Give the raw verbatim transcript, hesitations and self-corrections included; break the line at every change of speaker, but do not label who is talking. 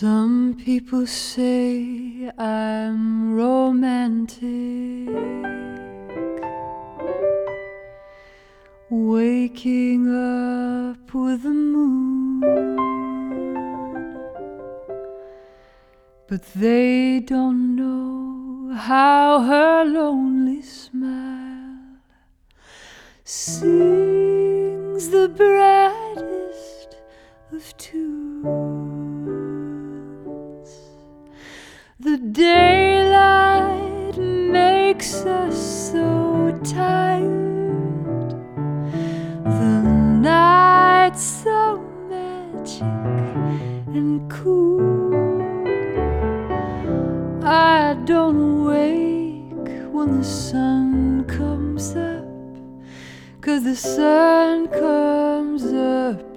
Some people say I'm romantic, waking up with the moon, but they don't know how her lonely smile sings the brightest of tunes. The daylight makes us so tired, the night's so magic and cool. I don't wake when the sun comes up, 'cause the sun comes up